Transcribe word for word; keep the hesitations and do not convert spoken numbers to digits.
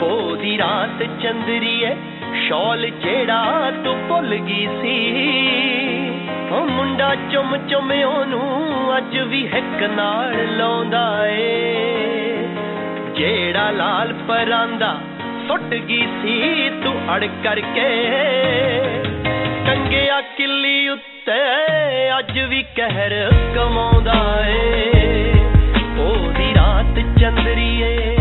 ਉਹਦੀ ਰਾਤ ਚੰਦਰੀਏ ਸ਼ੌਲ ਜਿਹੜਾ ਤੂੰ ਭੁੱਲ ਗਈ ਸੀ ਉਹ ਮੁੰਡਾ ਚੁੰਮ ਚੁੰਮ ਉਹਨੂੰ ਅੱਜ ਵੀ ਹਿੱਕ ਨਾਲ ਲਾਉਂਦਾ ਏ ਜਿਹੜਾ ਲਾਲ ਪਰਾਂਦਾ ਸੁੱਟ ਗਈ ਸੀ ਤੂੰ ਅੜ ਕਰਕੇ ਟੰਗਿਆ ਕਿੱਲੀ ਉੱਤੇ ਅੱਜ ਵੀ ਕਹਿਰ ਕਮਾਉਂਦਾ ਏ ਉਹਦੀ ਰਾਤ ਚੰਦਰੀਏ